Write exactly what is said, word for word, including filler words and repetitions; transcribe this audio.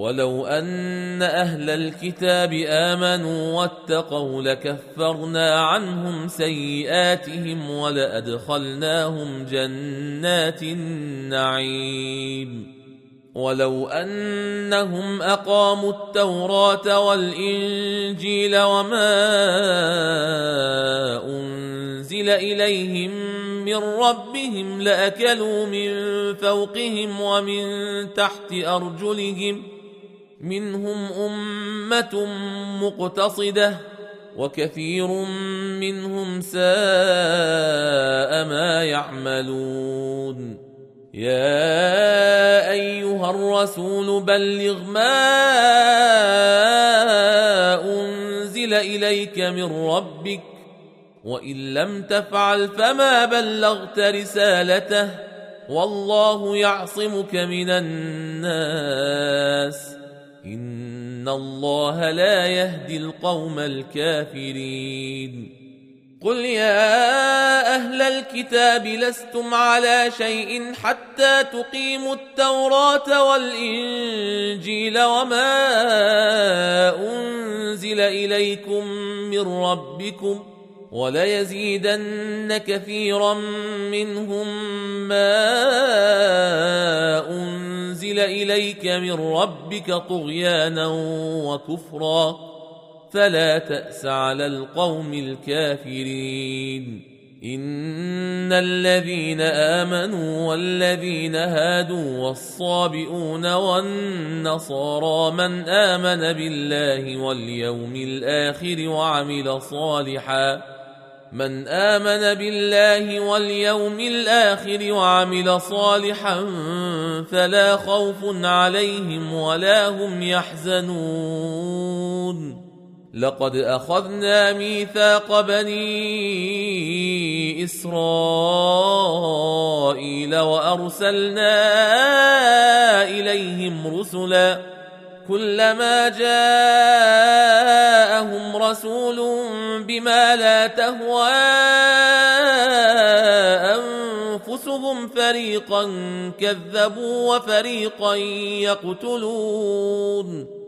ولو أن أهل الكتاب آمنوا واتقوا لكفرنا عنهم سيئاتهم ولأدخلناهم جنات النعيم ولو أنهم أقاموا التوراة والإنجيل وما أنزل إليهم من ربهم لأكلوا من فوقهم ومن تحت أرجلهم منهم أمة مقتصدة وكثير منهم ساء ما يعملون يا أيها الرسول بلغ ما أنزل إليك من ربك وإن لم تفعل فما بلغت رسالته والله يعصمك من الناس إن الله لا يهدي القوم الكافرين قل يا أهل الكتاب لستم على شيء حتى تقيموا التوراة والإنجيل وما أنزل إليكم من ربكم وليزيدن كثيرا منهم ما أنزل إليك من ربك طغيانا وكفرا فلا تأس على القوم الكافرين إن الذين آمنوا والذين هادوا والصابئون والنصارى من آمن بالله واليوم الآخر وعمل صالحا من آمن بالله واليوم الآخر وعمل صالحا فلا خوف عليهم ولا هم يحزنون لقد أخذنا ميثاق بني إسرائيل وأرسلنا إليهم رسلا كلما جاءهم رسول بما لا تهوى أنفسهم فريقا كذبوا وفريقا يقتلون